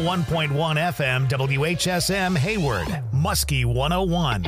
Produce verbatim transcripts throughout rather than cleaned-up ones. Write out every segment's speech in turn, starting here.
one point one F M W H S M Hayward, Muskie one oh one.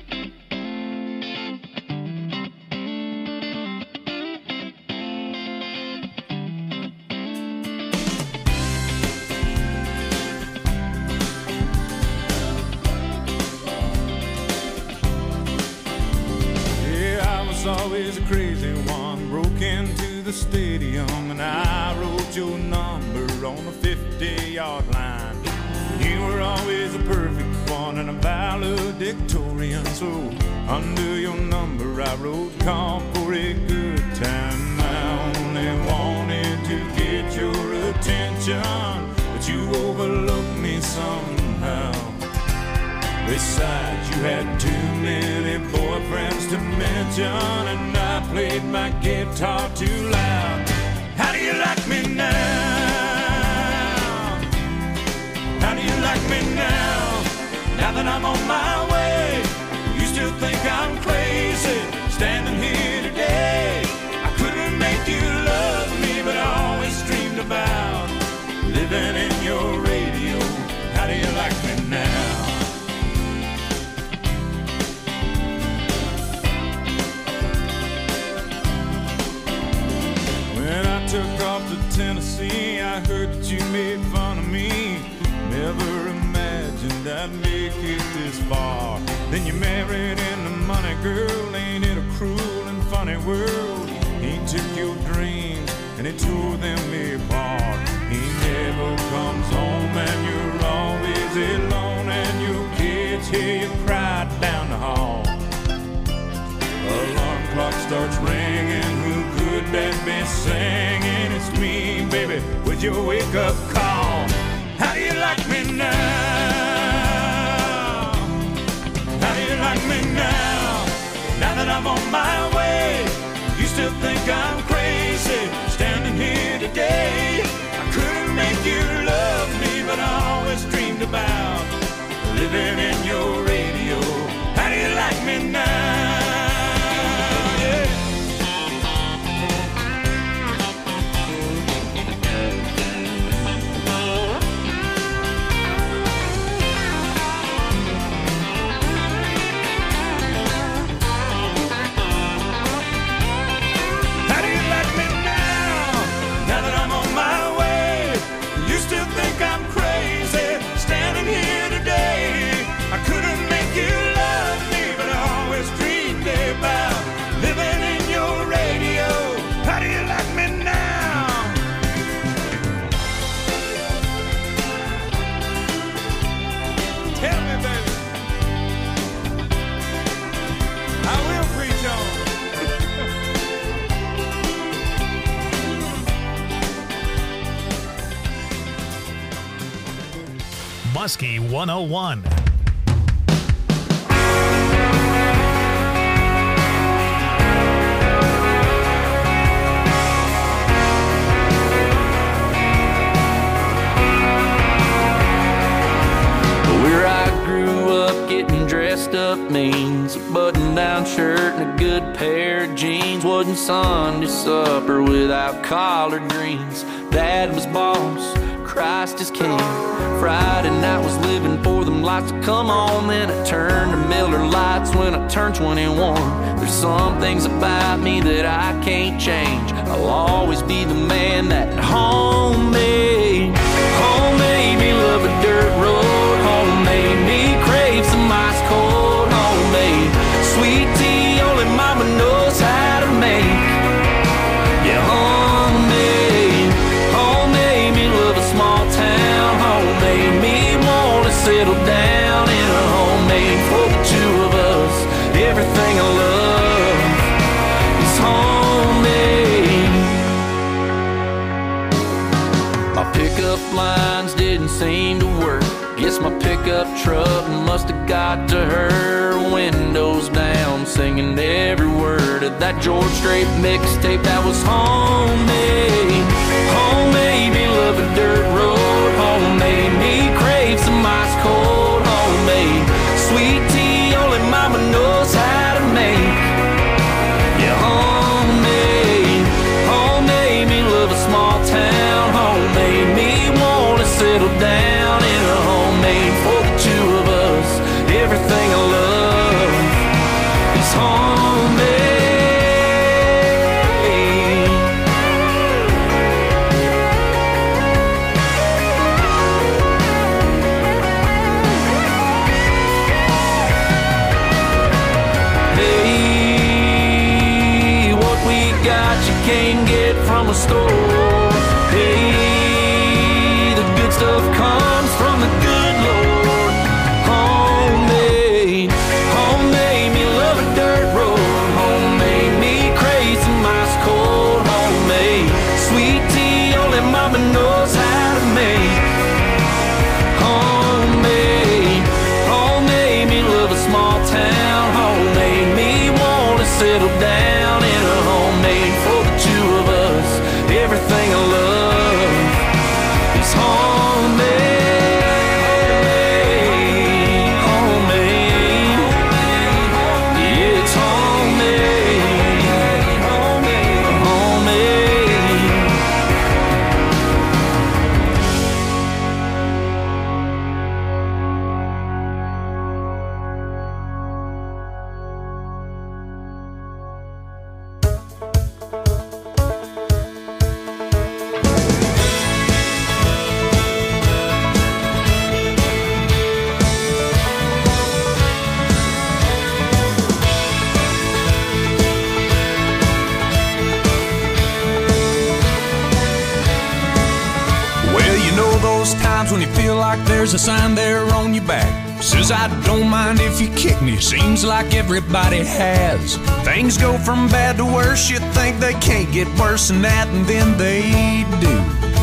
Always a crazy one, broke into the stadium and I wrote your number on the fifty-yard line. You were always a perfect one and a valedictorian, so under your number I wrote call for a good time. I only wanted to get your attention, but you overlooked me somehow. Besides, you had too many boyfriends to mention, and I played my guitar too loud. How do you like me now? How do you like me now? Now that I'm on my way, you still think I'm crazy, standing here today. I couldn't make you love me, but I always dreamed about living in your radio. How do you like me now? Took off to Tennessee, I heard that you made fun of me. Never imagined I'd make it this far. Then you married into money, girl. Ain't it a cruel and funny world? He took your dreams and he tore them apart. He never comes home and you're always alone, and your kids hear you cry down the hall. Alarm clock starts ringing, who could that be singing? It's me, baby, with your wake-up call. How do you like me now? How do you like me now? Now that I'm on my way, you still think I'm crazy, standing here today. I couldn't make you love me, but I always dreamed about living in your radio. How do you like me now? Muskie one oh one. Where I grew up, getting dressed up means a button-down shirt and a good pair of jeans. Wasn't Sunday supper without collard greens. Dad was boss, Christ is king. Friday night was living for them lights to come on. Then I turned to Miller Lights when I turned twenty-one. There's some things about me that I can't change. I'll always be the man that home made. Home made me love a dirt road. Home made me crave some ice cold. Home made sweet tea only mama knows how to make. Yeah, home made. Home made me love a small town. Home made me want to settle down in a homemade for the two of us. Everything I love is homemade. My pickup lines didn't seem to work. Guess my pickup truck must have got to her. Windows down, singing every word of that George Strait mixtape that was homemade. Homemade me love a dirt road. Homemade me crave some ice cold. Homemade sweet tea only mama knows how to make. Yeah, homemade. Homemade me love a small town. Homemade me want to settle down got you can't get from a store. Hey, the good stuff comes from the good Lord. Homemade, homemade me love a dirt road. Homemade me crazy mice cold. Homemade sweet tea only mama knows how to make. Homemade, homemade me love a small town. Homemade me wanna settle down in a homemade for the two of us. Everything I love is homemade, homemade. Yeah, it's homemade, homemade, homemade. Well, you know those times when you feel like there's a sign there on your back. Says I don't mind if you kick me. Seems like everybody has. Things go from bad to worse. You think they can't get worse than that, and then they do.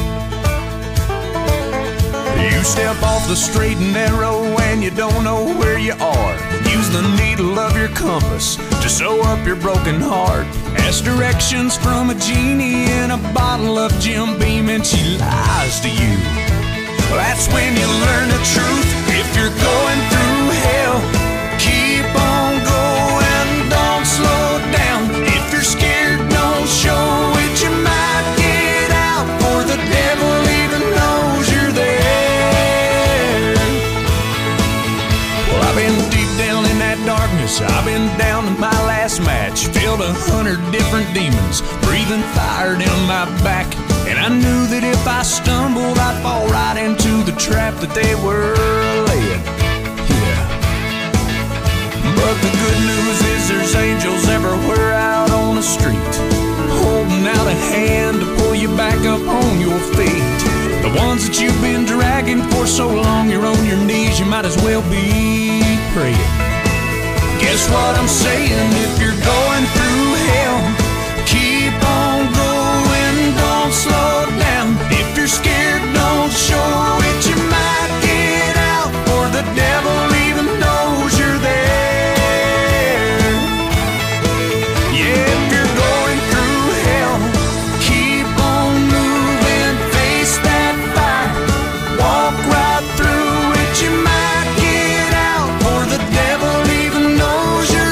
You step off the straight and narrow and you don't know where you are. Use the needle of your compass to sew up your broken heart. Ask directions from a genie in a bottle of Jim Beam and she lies to you. That's when you learn the truth. If you're going through hell, keep on going, don't slow down. If you're scared, don't show it. You might get out, for the devil even knows you're there. Well, I've been deep down in that darkness. I've been down to my last match. Filled a hundred different demons, breathing fire down my back. And I knew that if I stumbled, I'd fall right into the trap that they were laying. Yeah. But the good news is there's angels everywhere out on the street, holding out a hand to pull you back up on your feet. The ones that you've been dragging for so long, you're on your knees, you might as well be praying. Guess what I'm saying? If you're going through hell, keep on going, don't slow down. If you're scared, don't show it. You might get out, for the devil even knows you're there. Yeah, if you're going through hell, keep on moving, face that fire, walk right through it. You might get out, for the devil even knows you're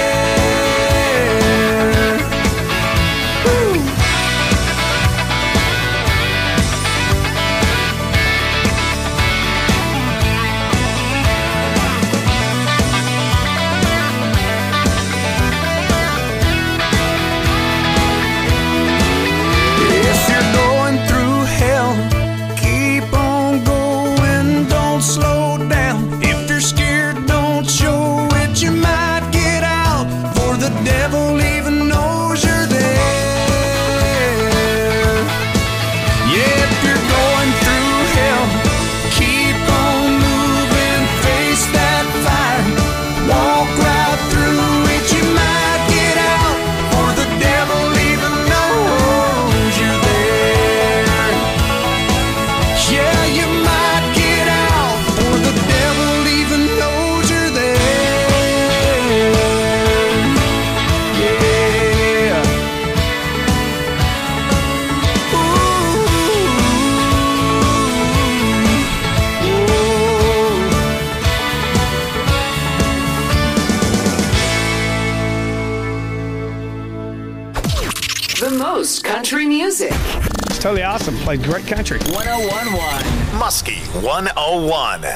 there. Woo. If you're going through hell, keep on going, don't slow down. If you're scared, don't show it. You might get out, for the devil even knows you're there. Yeah, if you're going through hell, keep on moving, face that fire, walk right through it. You might get out, for the devil even knows you're there. Yeah, you might get out, for the devil even knows you're there. Yeah. The most country music. It's totally awesome. Played great country. one oh one point one. Muskie one oh one.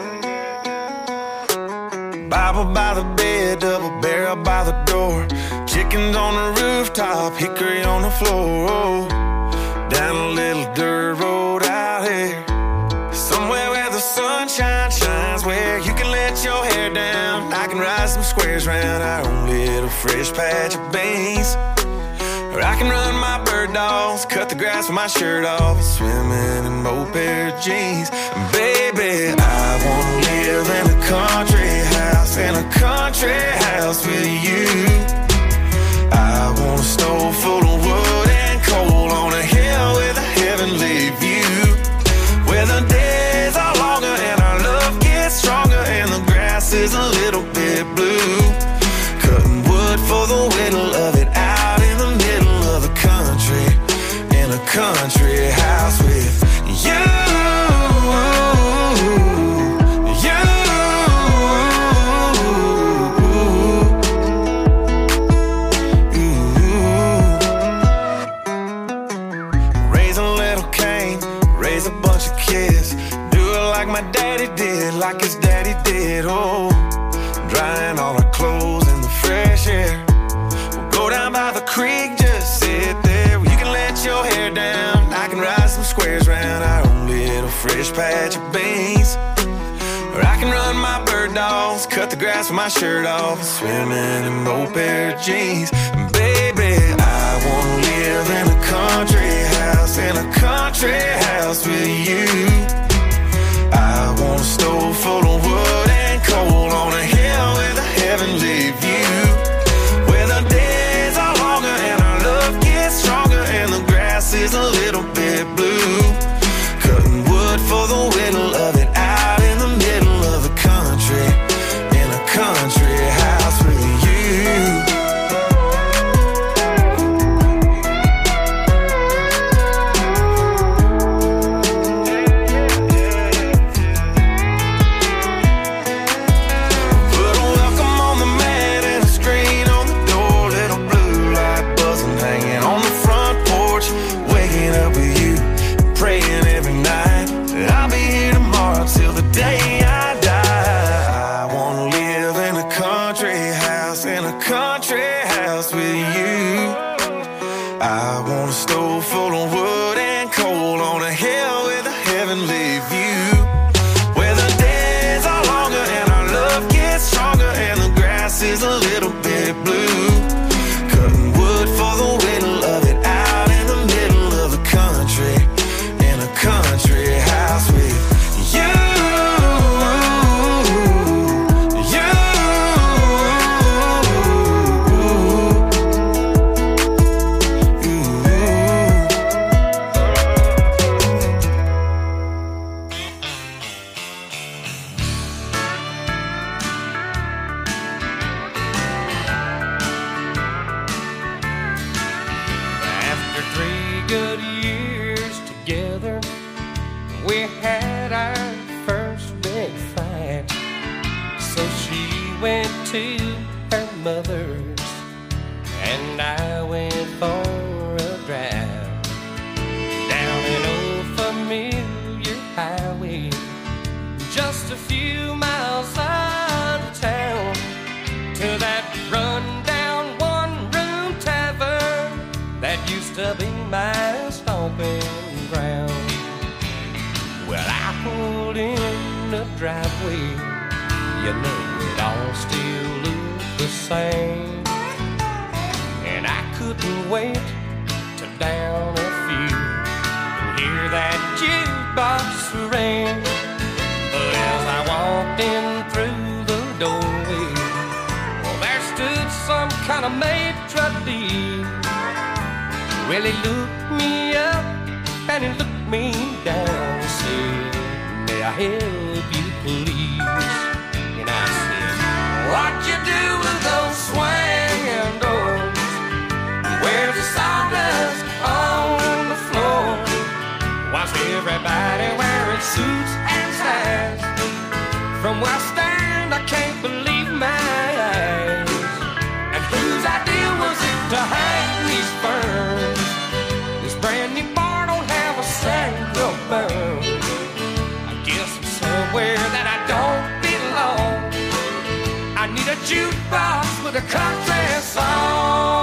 Bible by the bed, double barrel by the door. Chickens on the rooftop, hickory on the floor. Down a little dirt road out here, somewhere where the sunshine shines, where you can let your hair down. I can ride some squares round our own little fresh patch of beans. Or I can run my bird dogs, cut the grass with my shirt off, swimming in both pair of jeans. Baby, I wanna live in a country house, in a country house with you. I want a stove full of wood and coal on a hill with a heavenly view, where the days are longer and our love gets stronger and the grass is a little bit blue. Cutting wood for the whittle of it out in the middle of the country, in a country house with you. My daddy did, like his daddy did, oh, drying all our clothes in the fresh air. We'll go down by the creek, just sit there. You can let your hair down, I can ride some squares round our own little fresh patch of beans. Or I can run my bird dogs, cut the grass with my shirt off, swimming in both pair of jeans. Baby, I wanna live in a country house, in a country house with you. I want a stove full of wood and coal on a hill with a heavenly view, where the days are longer and our love gets stronger and the grass is a little bit blue. Cutting wood for the whittle of it out in the middle of the country, in a country house with you. Is a little bit blue, cutting wood for the whittle of it out in the middle of the country, in a country house with you, you. Driveway, you know it all still looks the same, and I couldn't wait to down a few and hear that jukebox ring. But as I walked in through the doorway, well, there stood some kind of maitre d'. Well, he looked me up and he looked me down and said, "May I help you, please?" And I said, "What you do with those swinging doors? Where's the sawdust on the floor? Why's everybody wearing suits and ties? From where I stand, I can't believe my eyes. And whose idea was it to hang these ferns? This brand new bar don't have a single burn. I guess I'm somewhere that I don't belong. I need a jukebox with a country song."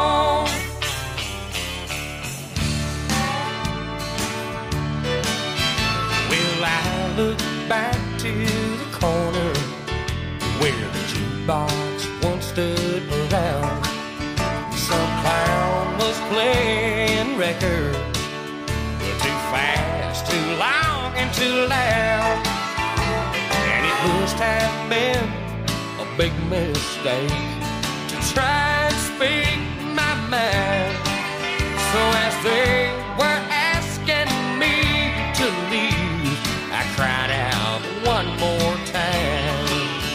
stood around. Some clown was playing records, too fast, too long, and too loud. And it must have been a big mistake to try and speak my mind. So as they were asking me to leave, I cried out one more time.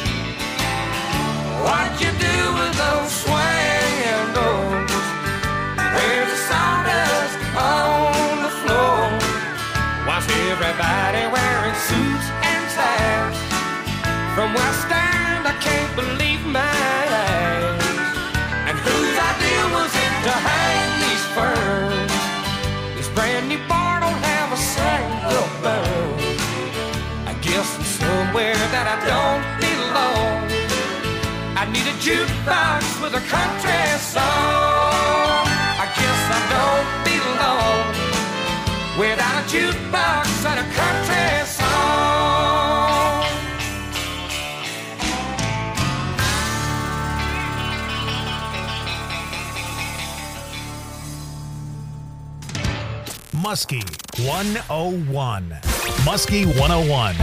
What'd you do with those swinging doors? Where's the sawdust on the floor? Why's everybody wearing suits and ties? From West End, I can't believe my eyes. And whose idea was it to hang these ferns? This brand new bar don't have a single burn. I guess I'm somewhere that I don't belong. I need a jukebox with a country song. I guess I don't belong without a jukebox and a country song. Muskie one oh one. Muskie one oh one.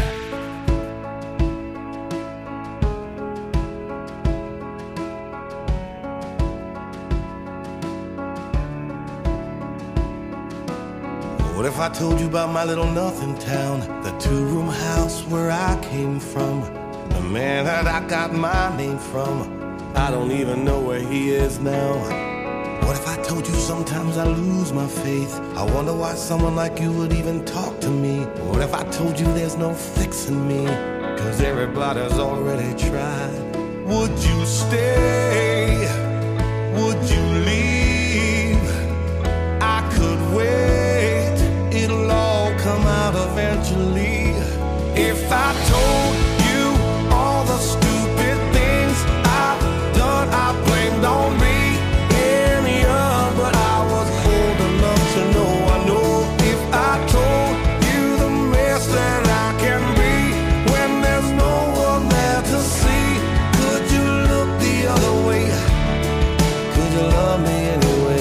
What if I told you about my little nothing town, the two-room house where I came from, the man that I got my name from? I don't even know where he is now. What if I told you sometimes I lose my faith? I wonder why someone like you would even talk to me. What if I told you there's no fixing me, cause everybody's already tried? Would you stay? Would you leave? I could wait. It'll all come out eventually. If I told you all the stupid things I've done, I blamed on me. And young, but I was old enough to know. I know if I told you the mess that I can be when there's no one there to see, could you look the other way? Could you love me anyway?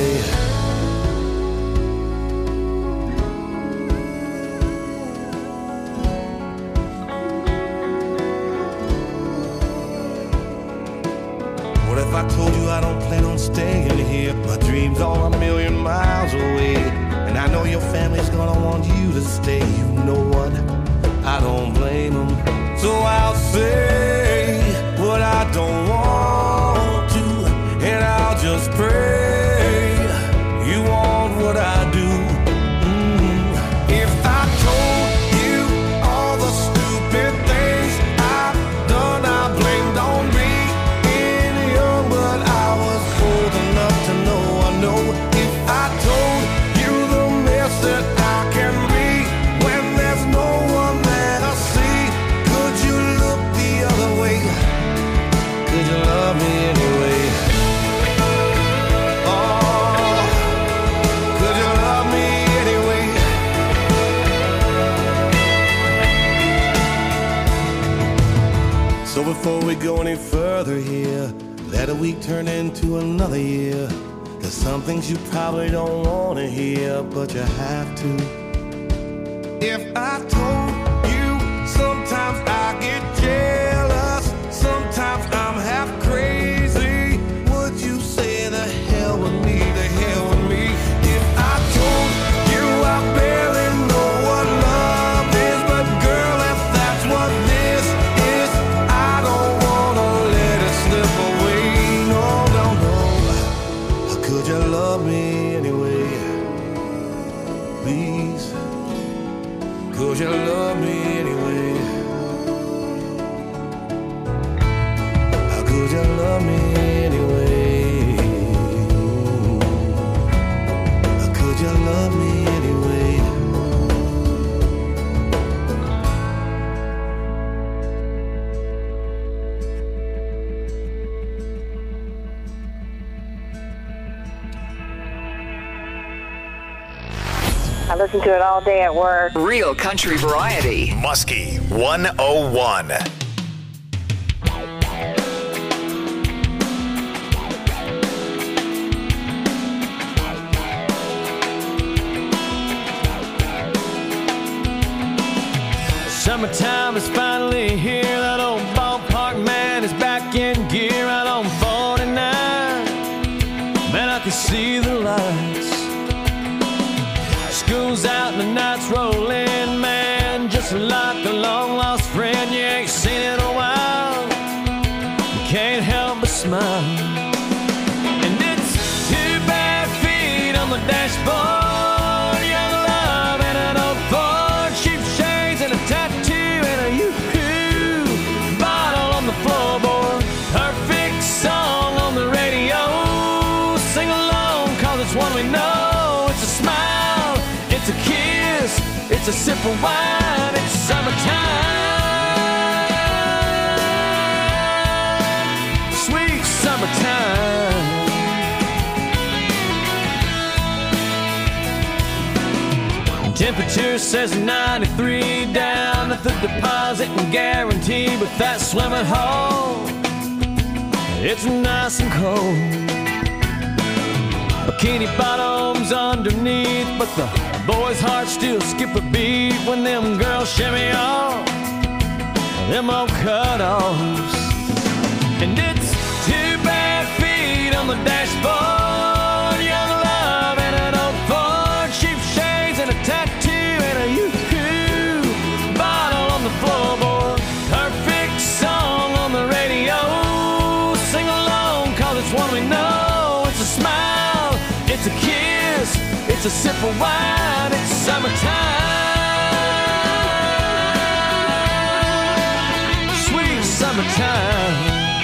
If I told you I don't plan on staying here, my dreams are a million miles away, and I know your family's gonna want you to stay. You know what? I don't blame them. So I'll say what I don't want to, and I'll just pray you want what I do. Mm. If I told you all the stupid things I've done, I blamed on me. To know, I know if I told you the mess that I can be when there's no one there to see, could you look the other way? Could you love me anyway? Oh, could you love me anyway? So before we go any further here, let a week turn into another year. There's some things you probably don't want to hear, but you have to. If I told you sometimes I get jealous, sometimes I'm half crazy, would you say the hell with me, the hell with me? If I told you I barely know what love is, but girl, if that's what this is, I don't want to let it slip away. Could you love me anyway? Please. Could you love me anyway? Could you love me anyway? Could you love me anyway? I listen to it all day at work. Real country variety. Muskie one oh one. Summertime is finally here. That old ballpark man is back in gear out on forty-nine. Man, I can see the lights. School's out and the night's rolling, man. Just like a long-lost friend you ain't seen in a while. You can't help but smile. And it's two bare feet on the dashboard, young love and an old Ford, cheap shades and a tattoo and a yoo-hoo bottle on the floorboard. Perfect song on the radio. Sing along, cause it's one we know. It's a smile, it's a kiss, it's a sip of wine, it's summertime, sweet summertime. Temperature says ninety-three down at the deposit and guarantee, but that swimming hole, it's nice and cold. Bikini bottoms underneath, but the boys' hearts still skip a beat when them girls shimmy off them old cutoffs. And it's two bare feet on the dashboard, young love and an old Ford, cheap shades and a tattoo and a yoo-hoo bottle on the floorboard. Perfect song on the radio. Sing along, cause it's one we know. It's a smile, it's a kiss, it's a sip of wine, it's summertime, sweet summertime.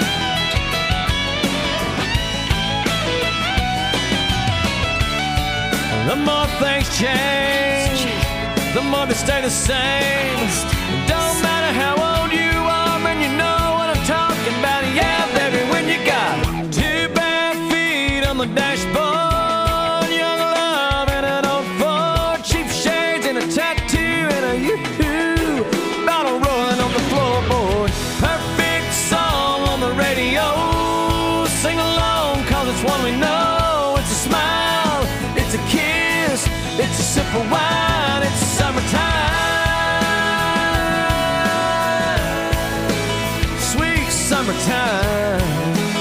The more things change, the more they stay the same. It don't matter how old you are, man, you know what I'm talking about. Yeah, baby, when you got two bare feet on the dashboard, young love and an old Ford, cheap shades and a tattoo and a yoo-hoo bottle rolling on the floorboard. Perfect song on the radio. Sing along, cause it's one we know. It's a smile, it's a kiss, it's a sip of wine, it's summertime, sweet summertime.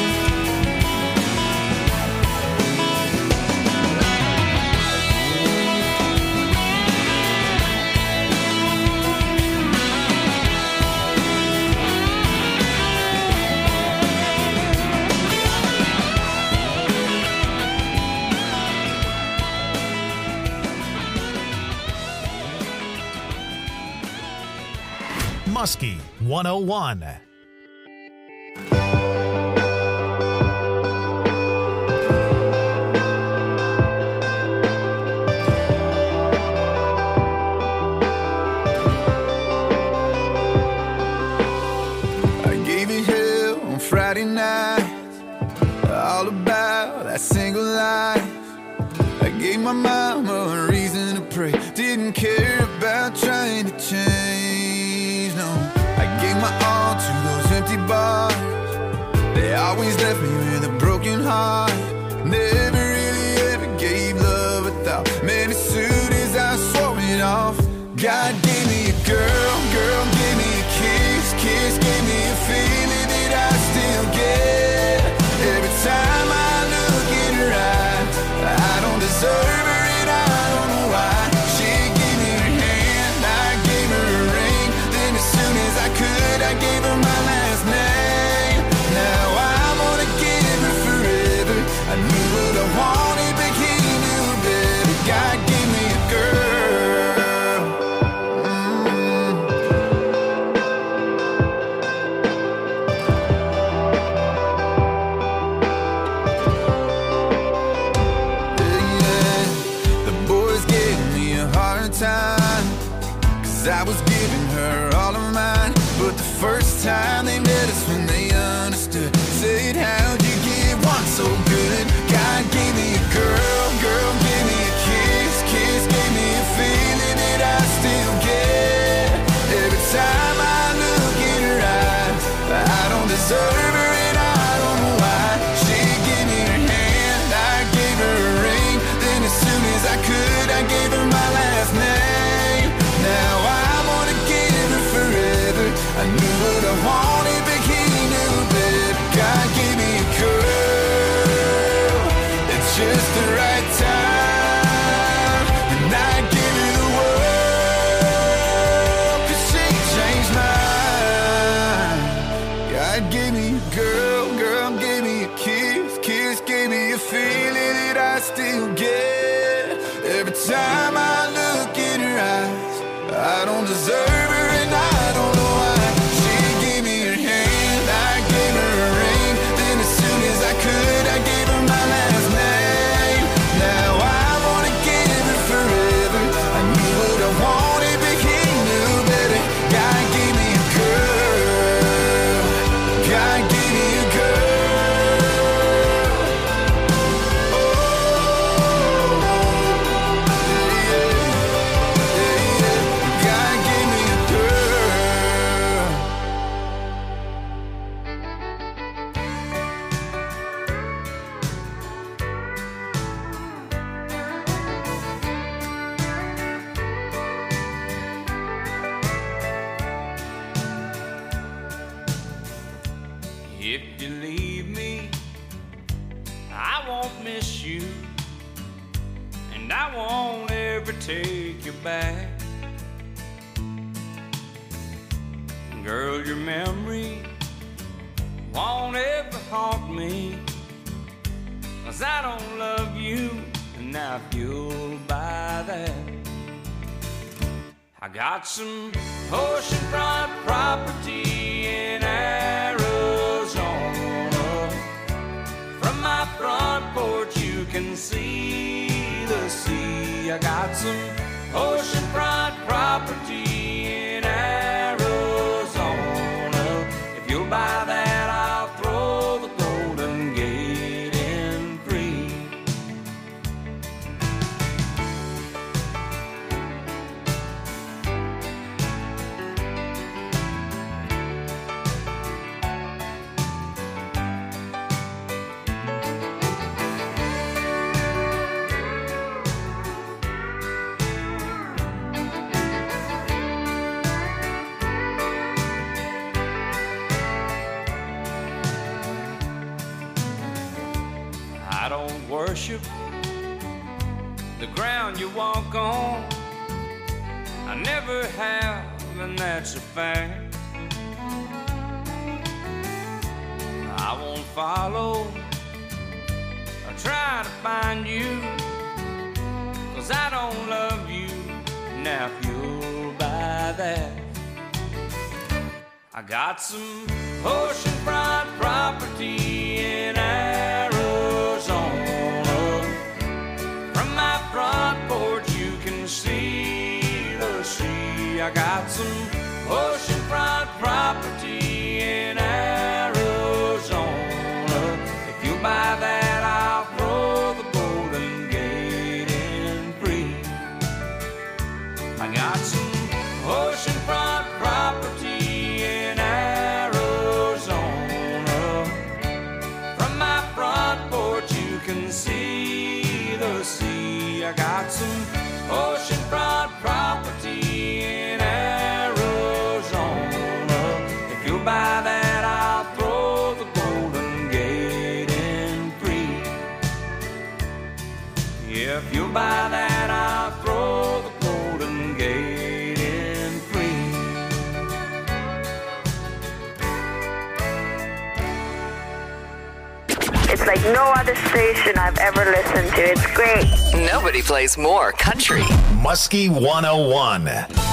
Muskie one oh one. I gave you hell on Friday night, all about that single life. I gave my mama a reason to pray, didn't care about trying to change, no. I gave my all to those empty bars, they always left me with a broken heart. Never really ever gave love a thought, man, as soon as I swore it off. God gave me a girl, girl gave me a kiss, kiss gave me a feeling that I still get. Every time I look in her eyes, I don't deserve her and I don't know why. She gave me her hand, I gave her a ring, then as soon as I could I gave her my last name. Now I'm gonna give her forever. I knew what I wanted but he knew better. God gave me a girl. Cause I was giving her all of mine, but the first time they met us when they understood, said how'd you get one so good? God gave me a girl, girl gave me a kiss, kiss gave me a feeling that I still get. Every time I look in her eyes, I don't deserve her and I don't know why. She gave me her hand, I gave her a ring, then as soon as I could I gave her my last name. Now I'm gonna give her forever. a feeling that I still get every time I look in her eyes. I don't deserve her and I don't know why. She gave me her hand, I gave her a ring. Then as soon as I could, I gave her my last name. Now I wanna give her forever. I knew what I wanted, but he knew better. God gave me a girl. God gave me a girl. If you leave me, I won't miss you, and I won't ever take you back. Girl, your memory won't ever haunt me, 'cause I don't love you, and now if you'll buy that, I got some oceanfront property in Arizona. From my front porch you can see the sea. I got some oceanfront property in Arizona. If you'll buy that, I'll throw the Golden Gate in free. I don't worship the ground you walk on. I never have, and that's a fact. I won't follow or try to find you, 'cause I don't love you. Now if you'll buy that, I got some oceanfront property in Arizona. From my front porch you can see the sea. I got some oceanfront property in Arizona. If you buy that, I'll throw the Golden Gate in free. I got some oceanfront property in Arizona. From my front porch you can see the sea. I got some oceanfront property in Arizona. If you buy that, I'll throw the Golden Gate in free. If you buy that, I'll throw the Golden Gate in free. It's like no other station I've ever listened to. It's great. Nobody plays more country. Muskie one oh one.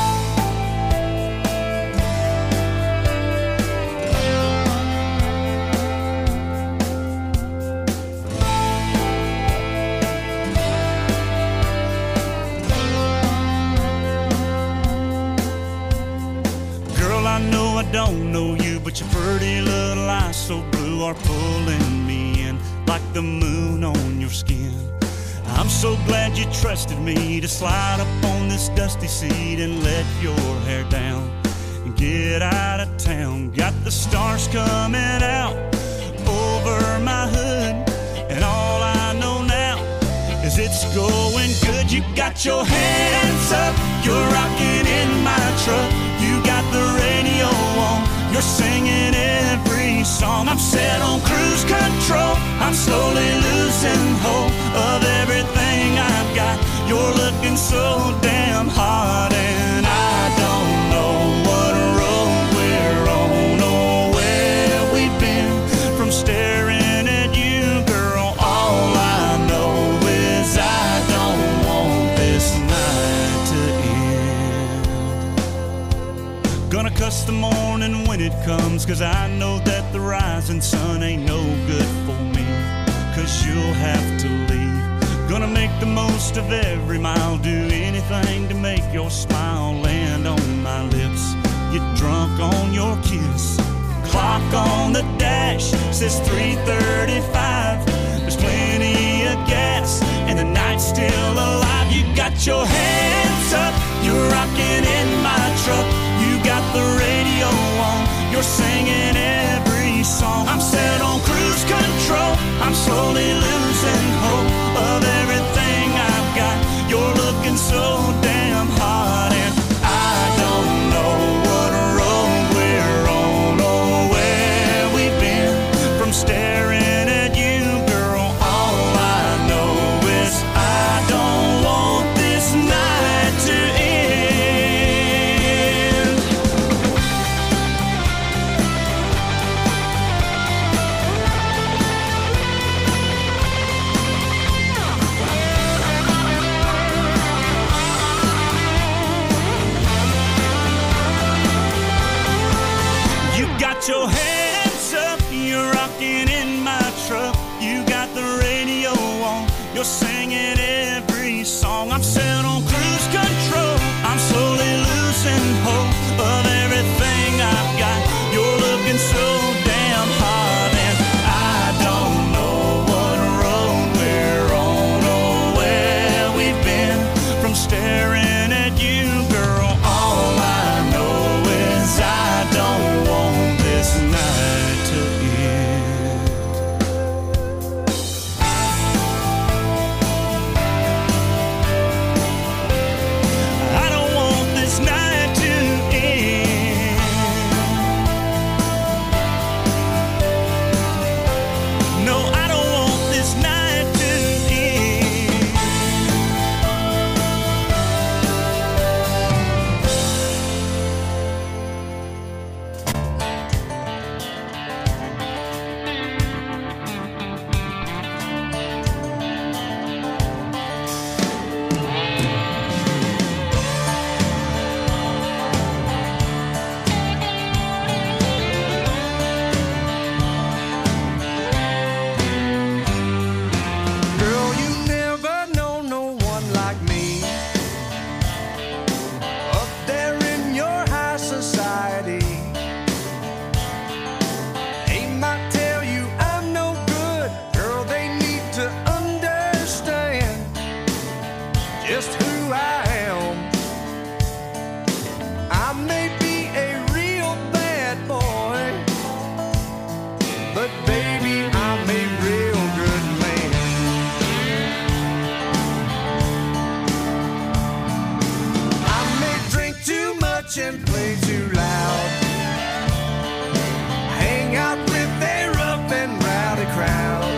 Girl, I know I don't know you, but your pretty little eyes so blue are pulling me in like the moon on your skin. I'm so glad you trusted me to slide up on this dusty seat and let your hair down and get out of town. Got the stars coming out over my hood, and all I know now is it's going good. You got your hands up, you're rocking in my truck. You got the radio on, you're singing every song. I'm set on cruise control, I'm slowly losing hope of everything I've got. You're looking so damn hot, and I don't know what road we're on or where we've been. From staring at you, girl, all comes, 'cause I know that the rising sun ain't no good for me. 'Cause you'll have to leave. Gonna make the most of every mile, do anything to make your smile land on my lips. Get drunk on your kiss. Clock on the dash says three thirty-five. There's plenty of gas and the night's still alive. You got your hands up, you're rocking in my truck. You got the radio on, you're singing every song. I'm set on cruise control, I'm slowly losing hope of everything I've got. You're looking so damn hot and I don't know what road we're on or where we've been. From staring at you, girl, all I know is I don't want this night to end. You got your hands up, you're rocking in my truck. You got the radio on, you're singing every song. I'm set on cruise control, I'm slowly losing hope of everything I've got. You're looking so damn hot and I don't know what road we're on or where we've been. From staring at you, girl, all I know is I don't want this night to end. I don't want this night to end. No, I don't want this night to end. Girl, you never know no one like me. Up there in your high society. They might tell you I'm no good. Girl, they need to understand just who I am. I may be a real bad boy, but baby, I'm a real good man. I may drink too much and play too loud. Hang out with a rough and rowdy crowd.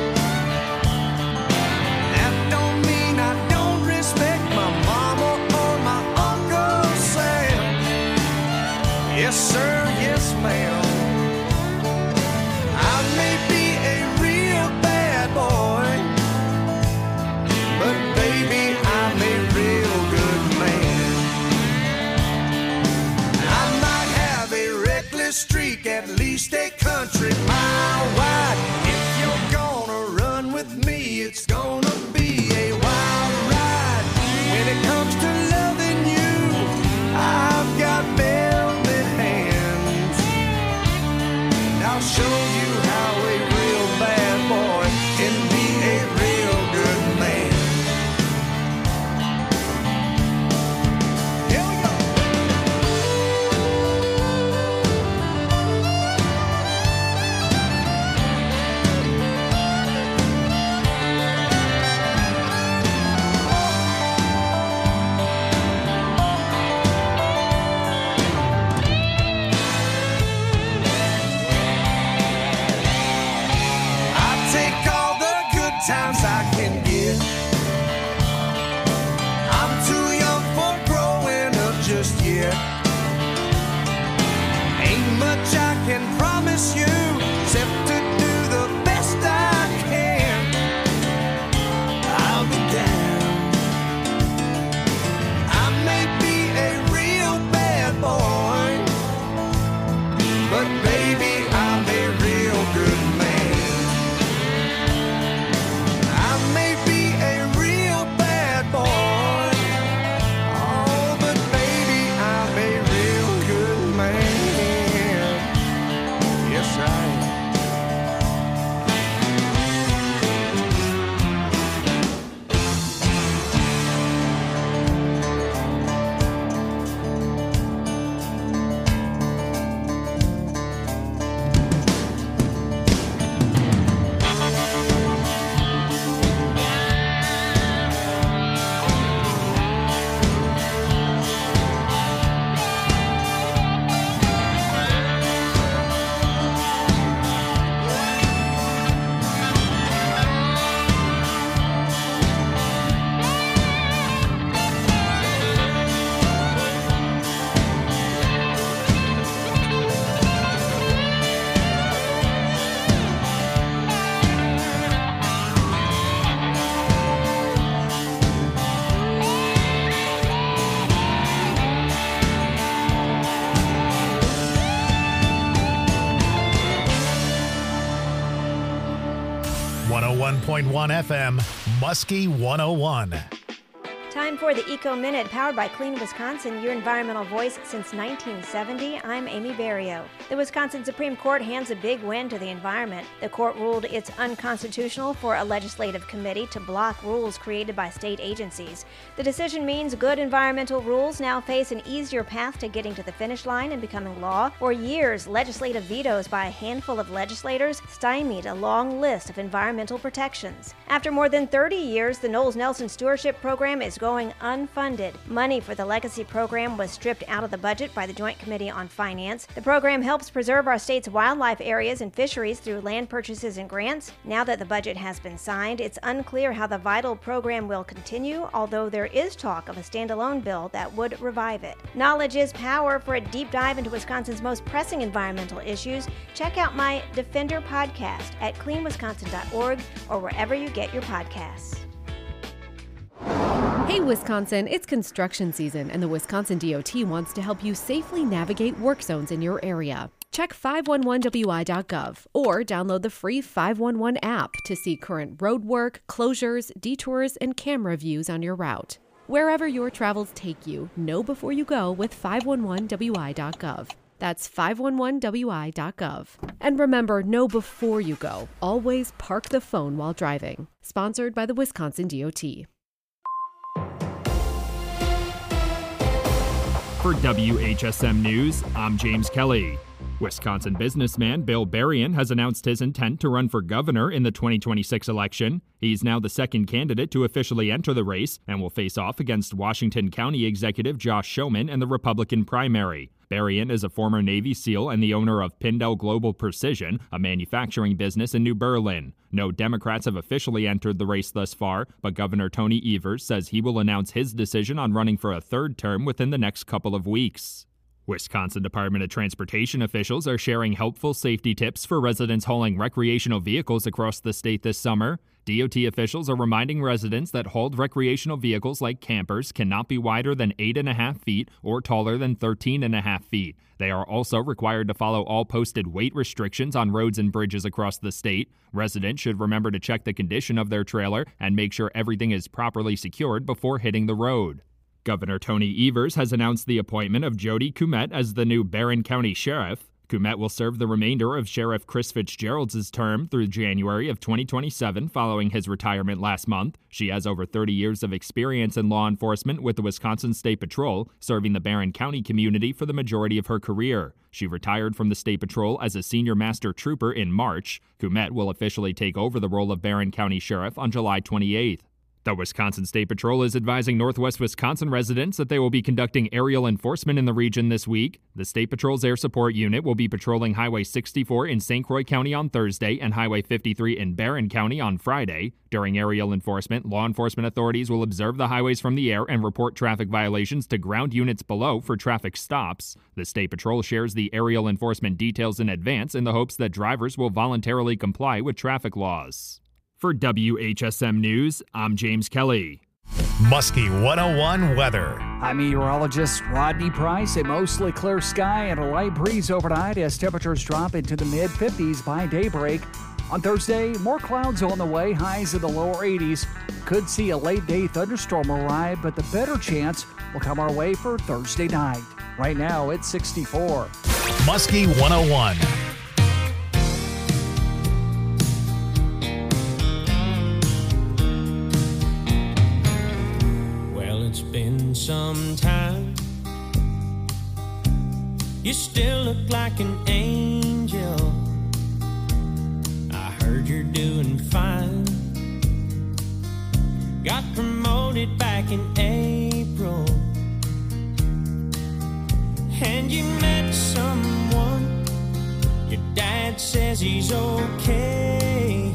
That don't mean I don't respect my mama or my Uncle Sam. Yes, sir, yes, ma'am. I may be a real bad boy, but baby, I'm a real good man. I might have a reckless streak, at least a country mile wide. If you're gonna run with me, it's gonna be a wild ride. When it comes to loving you, I've got velvet hands. And I'll show you how a real bad boy can be a real good man. Here we go. I take all the good times I can get. I'm too young for growing up just yet. Ain't much I can promise you, except to do the best I can. I'll be down. I may be a real bad boy, but baby, point one F M, Muskie one oh one. Time for the Eco Minute, powered by Clean Wisconsin, your environmental voice since nineteen seventy. I'm Amy Barrio. The Wisconsin Supreme Court hands a big win to the environment. The court ruled it's unconstitutional for a legislative committee to block rules created by state agencies. The decision means good environmental rules now face an easier path to getting to the finish line and becoming law. For years, legislative vetoes by a handful of legislators stymied a long list of environmental protections. After more than thirty years, the Knowles Nelson Stewardship Program is going unfunded. Money for the Legacy Program was stripped out of the budget by the Joint Committee on Finance. The program helps preserve our state's wildlife areas and fisheries through land purchases and grants. Now that the budget has been signed, it's unclear how the vital program will continue, although there is talk of a standalone bill that would revive it. Knowledge is power. For a deep dive into Wisconsin's most pressing environmental issues, check out my Defender podcast at clean wisconsin dot org or wherever you get your podcasts. Hey Wisconsin, it's construction season and the Wisconsin D O T wants to help you safely navigate work zones in your area. Check five one one W I dot gov or download the free five one one app to see current road work, closures, detours, and camera views on your route. Wherever your travels take you, know before you go with five one one W I dot gov. That's five one one W I dot gov. And remember, know before you go. Always park the phone while driving. Sponsored by the Wisconsin D O T. For W H S M News, I'm James Kelly. Wisconsin businessman Bill Berrien has announced his intent to run for governor in the twenty twenty-six election. He's now the second candidate to officially enter the race and will face off against Washington County Executive Josh Schoemann in the Republican primary. Berrien is a former Navy SEAL and the owner of Pindell Global Precision, a manufacturing business in New Berlin. No Democrats have officially entered the race thus far, but Governor Tony Evers says he will announce his decision on running for a third term within the next couple of weeks. Wisconsin Department of Transportation officials are sharing helpful safety tips for residents hauling recreational vehicles across the state this summer. D O T officials are reminding residents that hauled recreational vehicles like campers cannot be wider than eight and a half feet or taller than thirteen and a half feet. They are also required to follow all posted weight restrictions on roads and bridges across the state. Residents should remember to check the condition of their trailer and make sure everything is properly secured before hitting the road. Governor Tony Evers has announced the appointment of Jody Kumet as the new Barron County Sheriff. Kumet will serve the remainder of Sheriff Chris Fitzgerald's term through January of twenty twenty-seven following his retirement last month. She has over thirty years of experience in law enforcement with the Wisconsin State Patrol, serving the Barron County community for the majority of her career. She retired from the State Patrol as a senior master trooper in March. Kumet will officially take over the role of Barron County Sheriff on July twenty-eighth. The Wisconsin State Patrol is advising Northwest Wisconsin residents that they will be conducting aerial enforcement in the region this week. The State Patrol's Air Support Unit will be patrolling Highway sixty-four in Saint Croix County on Thursday and Highway fifty-three in Barron County on Friday. During aerial enforcement, law enforcement authorities will observe the highways from the air and report traffic violations to ground units below for traffic stops. The State Patrol shares the aerial enforcement details in advance in the hopes that drivers will voluntarily comply with traffic laws. For W H S M News, I'm James Kelly. Muskie one oh one weather. I'm meteorologist Rodney Price. A mostly clear sky and a light breeze overnight as temperatures drop into the mid fifties by daybreak. On Thursday, more clouds on the way, highs in the lower eighties. Could see a late day thunderstorm arrive, but the better chance will come our way for Thursday night. Right now, it's sixty-four. Muskie one oh one. It's been some time. You still look like an angel. I heard you're doing fine. Got promoted back in April. And you met someone. Your dad says he's okay.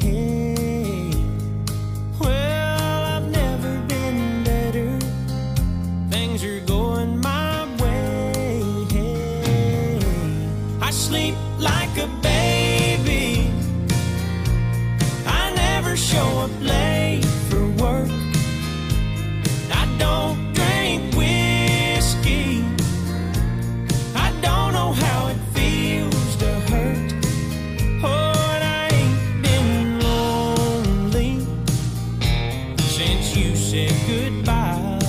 Well, I've never been better. Things are going my way. I sleep like a baby. I never show up late for work. I don't drink whiskey. I don't know how it feels to hurt. Oh, and I ain't you said goodbye.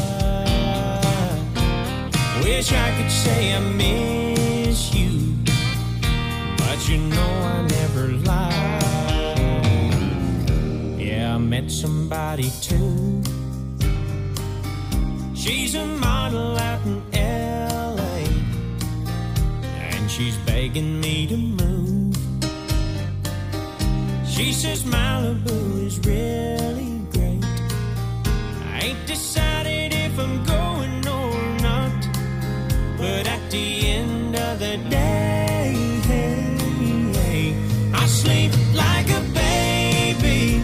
Wish I could say I miss you, but you know I never lied. Yeah, I met somebody too. She's a model out in L A, and she's begging me to move. She says Malibu is really great. I ain't decided if I'm going or not, but at the end of the day, hey, hey, I sleep like a baby.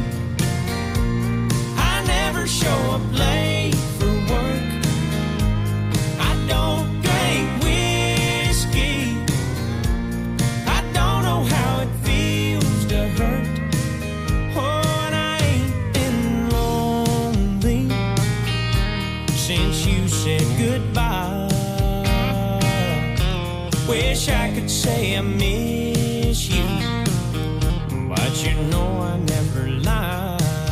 I never show up late for work. I don't drink whiskey. I don't know how it feels to hurt. Oh, and I ain't been lonely since you said goodbye. Wish I could say I miss you, but you know I never lied.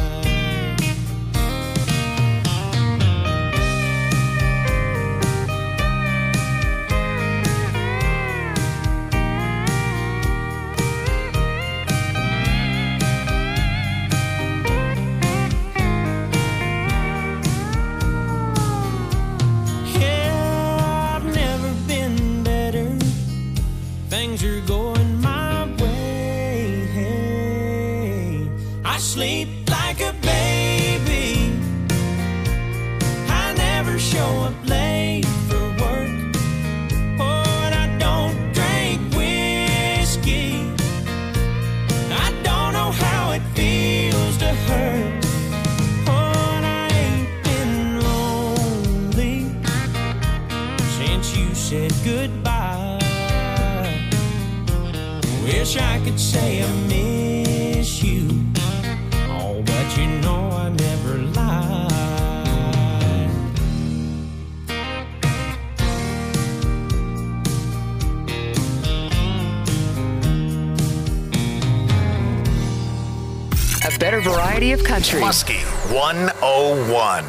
Things are going my way. Hey, I sleep like a baby. I never show up late for work. Oh, and I don't drink whiskey. I don't know how it feels to hurt. Oh, and I ain't been lonely since you said goodbye. Wish I could say I miss you, oh, but you know I never lied. A better variety of country. Muskie one oh one.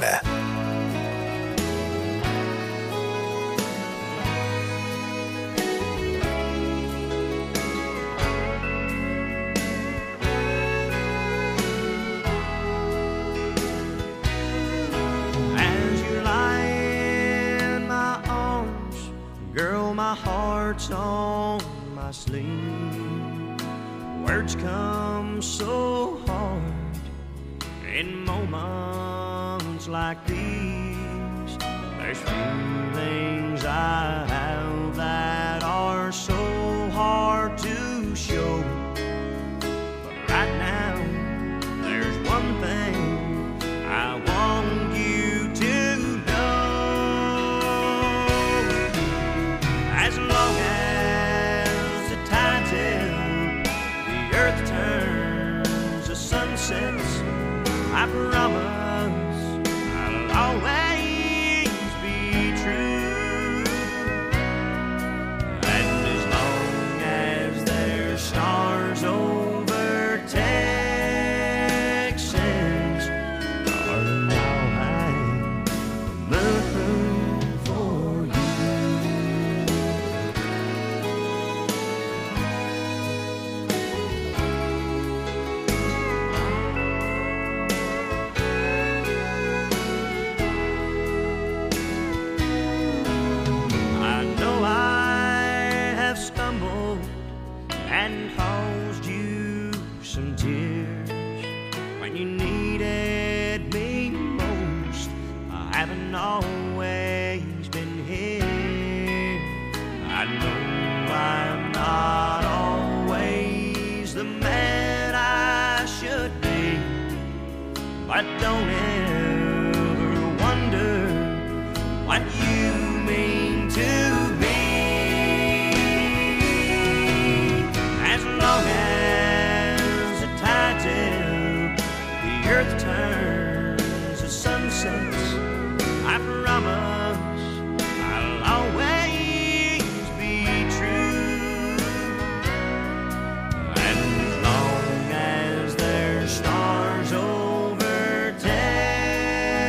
On my sleeve, words come so hard in moments like these. There's feelings I have that are so hard to show, but right now there's one thing I want you to know. As long as earth turns, the sun sets, I promise I'll always be true. And as long as there's stars over Texas, darling, I'll hang the moon for you. And caused you some tears when you needed me most. I haven't always been here. I know I'm not always the man I should be, but don't ever wonder what you mean to me. As long as the tide's in, the earth turns, the sun sets, I promise I'll always be true. And as long as there's stars over Texas,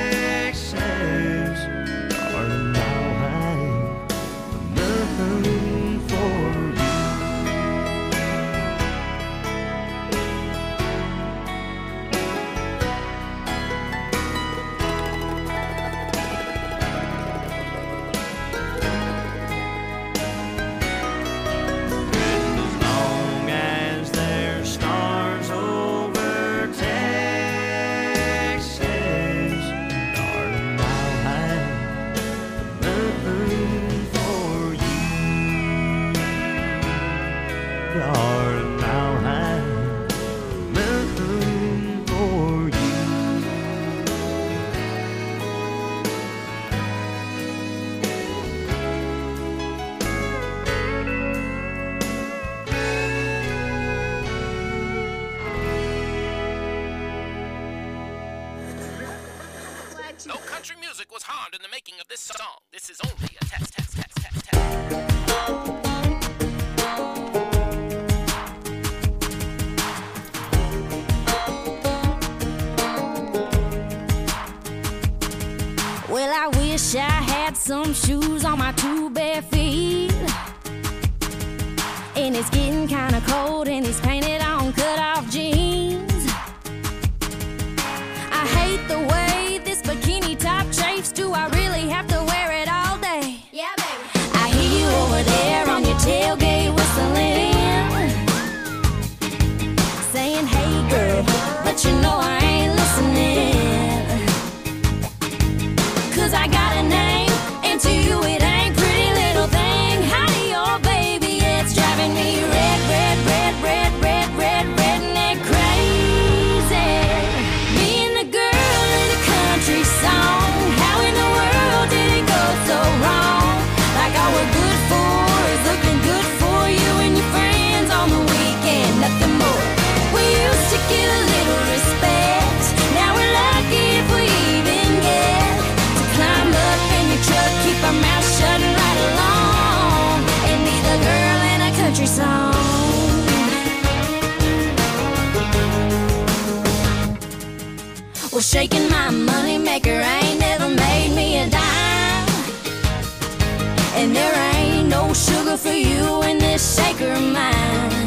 No country music was harmed in the making of this song. This is only a test, test, test, test, test. Well, I wish I had some shoes on my two bare feet. And it's getting kinda cold in these painted on cut-off jeans. I hate the way this bikini top chafes. Do I really have to wear it all day? Yeah, baby. I hear you over there on your tailgate whistling, saying, hey girl, but you know I ain't listening. Cause I got a name, and to you it ain't pretty little thing. Howdy, oh baby, it's driving me red, red, red, red, red, red, redneck crazy. Being the girl in a country song, how in the world did it go so wrong? Like all we're good for is looking good for you and your friends on the weekend, nothing more. We used to get a little respect, now we're lucky if we even get to climb up in your truck, keep our mouth shut and ride along, and be the girl in a country song. Well, shaking my money maker ain't never made me a dime, and there ain't no sugar for you in this shaker of mine.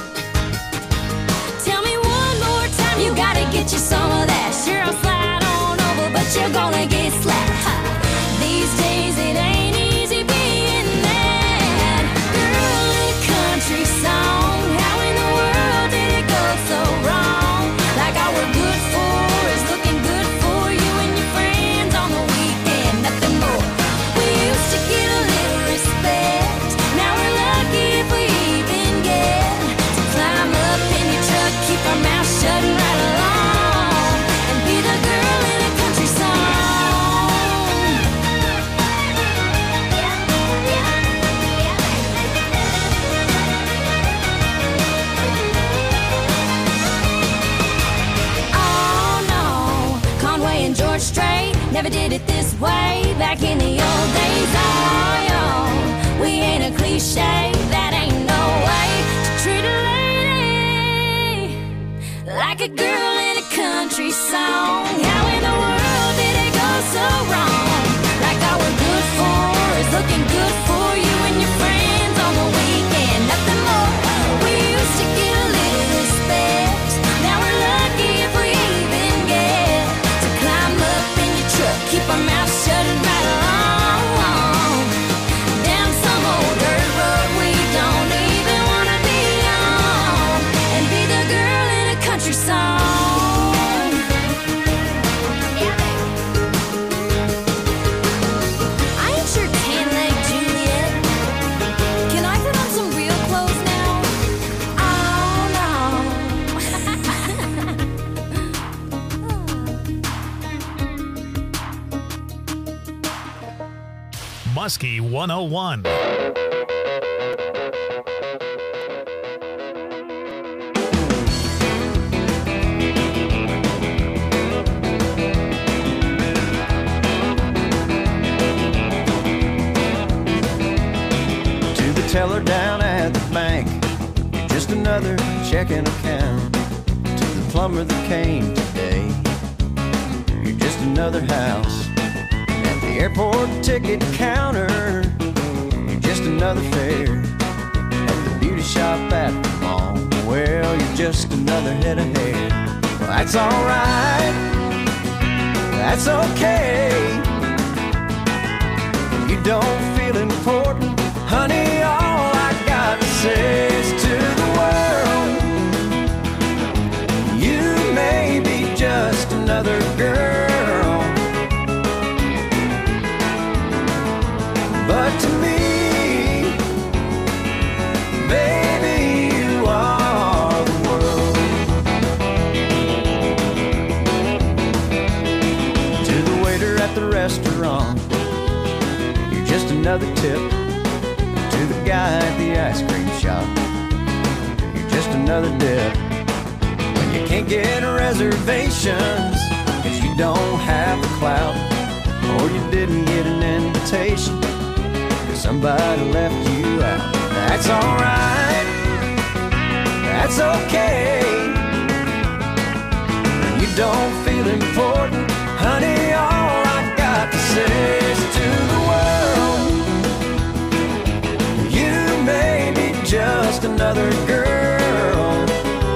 Tell me one more time, you gotta get you some of that. Sure, I'll slide on over, but you're gonna get slapped. Ha. These days it ain't easy being that girl in a country song. How in the world did it go so wrong? Like all we're good for is looking good for you and your friends on the weekend, nothing more. We used to get a little respect, now we're lucky if we even get to climb up in your truck, keep our mouth shut and ride along, and be the girl in a country song. Oh no, Conway and George Strait never did it this way back in the old days. Oh, yo, we ain't a cliche, that ain't no way to treat a lady like a girl in a country song. How in the world did it go so wrong? Like all we're good for is looking good for you and your friends on the weekend, nothing more. We used to get a little respect, now we're lucky if we even get to climb up in your truck, keep our mouth shut and ride along, down some old dirt road we don't even wanna be on, and be the girl in a country song. I ain't your tan-leg Juliet. Can I put on some real clothes now? Oh no. Muskie one oh one. To the teller down at the bank, you're just another checking account. To the plumber that came today, you're just another house. At the airport ticket counter, you're just another fare. At the beauty shop at the mall, well, you're just another head of hair. Well, that's alright, that's okay. You don't feel important, honey, all I got to say is to the world, you may be just another girl, but to me, baby, you are the world. To the waiter at the restaurant, you're just another tip. To the guy at the ice cream shop, you're just another dip. When you can't get reservations 'cause you don't have the cloud, or you didn't get an invitation, 'cause somebody left you out. That's alright, that's okay. When you don't feel important, honey, all I got to say is to the world, you may be just another girl,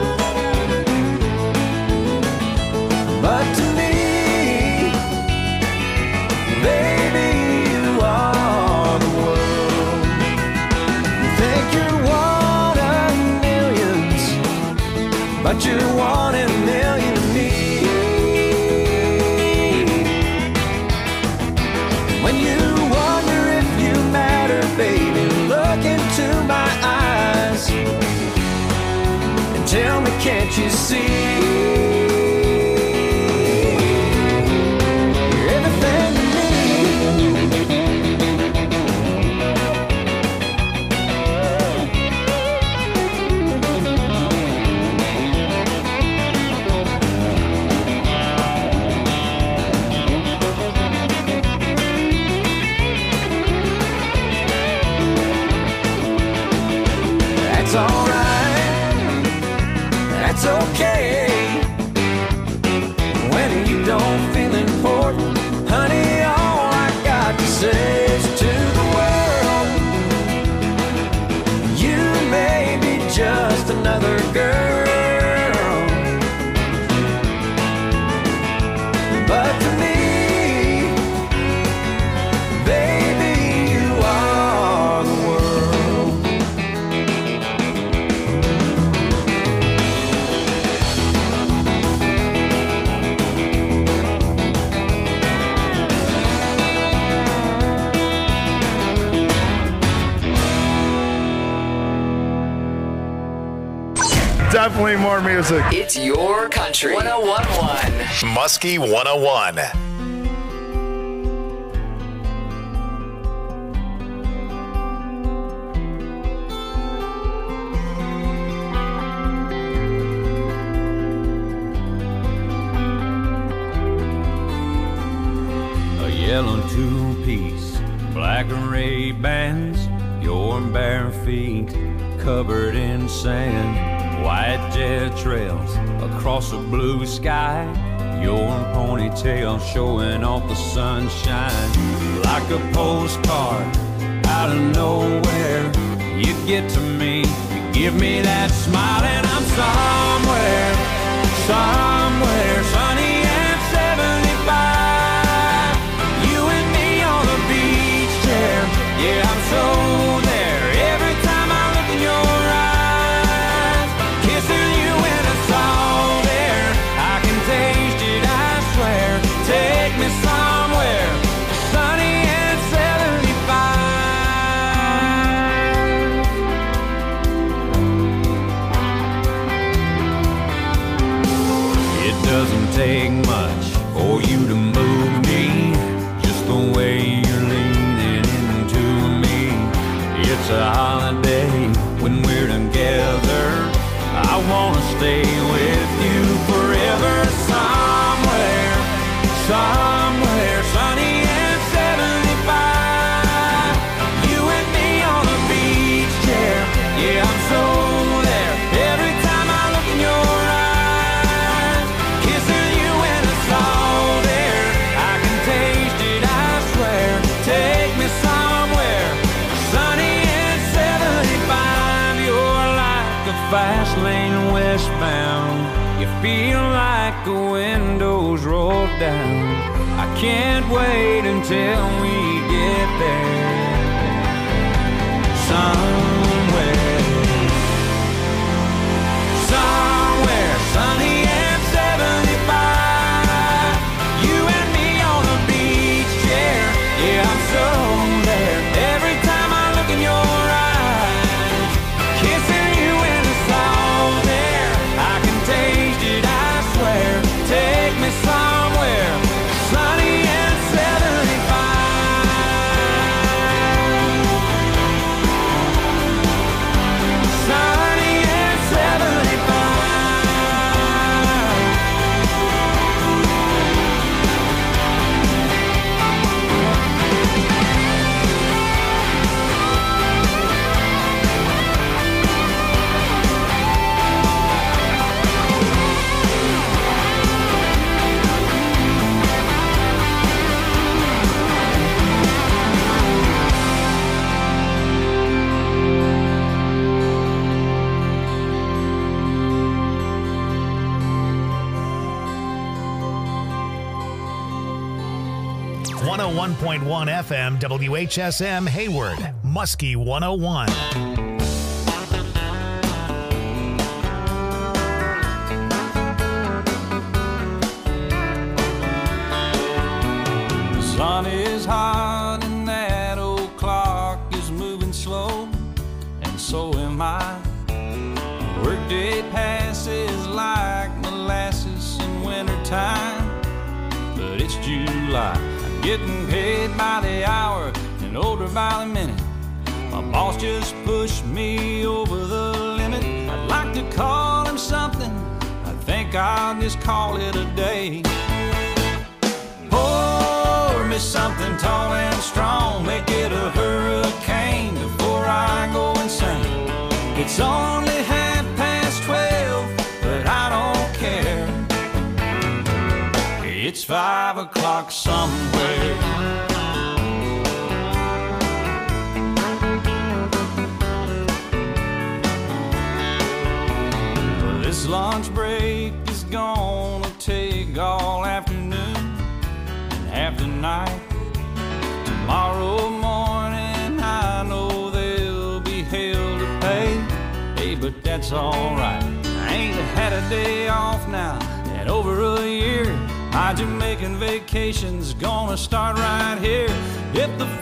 but to me, baby, you are the world. You think you're one of millions, but you're one in a million to me. When you wonder if you matter, baby, look into my eyes and tell me, can't you see? That's alright, that's okay. When you don't feel important, honey, all I got to say is to the world, you may be just another girl, but to me, baby, you are the world. Definitely more music. It's your country. one oh one point one. Muskie one oh one. A yellow two-piece, black array bands, your bare feet covered in sand. White jet trails across a blue sky, your ponytail showing off the sunshine. Like a postcard out of nowhere, you get to me, you give me that smile, and I'm somewhere, somewhere sunny and seventy-five. You and me on the beach chair, yeah, I'm so there. Every time I look in your eyes, kissing you in a song there, I can taste it, I swear. Take me somewhere sunny and seventy-five. It doesn't take much for you to move me, just the way you're leaning into me. It's a holiday when we're together, I wanna stay with you forever. Somewhere, somewhere sunny and seventy-five. You and me on the beach chair, yeah, I'm so there. Every time I look in your eyes, kissing you in a song there, I can taste it, I swear. Take me somewhere sunny and seventy-five. You're like a fast lane westbound, you feel like the windows roll down. I can't wait until we get there. Somewhere, somewhere sunny and seventy-five. You and me on the beach chair, yeah, I'm so there. Every time I look in your eyes, kissing you in the song there, I can taste it, I swear. Take me somewhere sunny and seventy-five. one oh one point one F M W H S M Hayward, Muskie one oh one. The sun is hot and that old clock is moving slow, and so am I. Workday passes like molasses in wintertime, but it's July. I'm getting paid by the hour and older by the minute. My boss just pushed me over the limit. I'd like to call him something, I think I'll just call it a day. Pour me something tall and strong, make it a hurricane before I go insane. It's only half past twelve, but I don't care. It's five o'clock somewhere. Well, this lunch break is gonna take all afternoon and half the night. Tomorrow morning I know there'll be hell to pay. Hey, but that's alright. I ain't had a day off now in over a year. My Jamaican vacation's gonna start right here. If the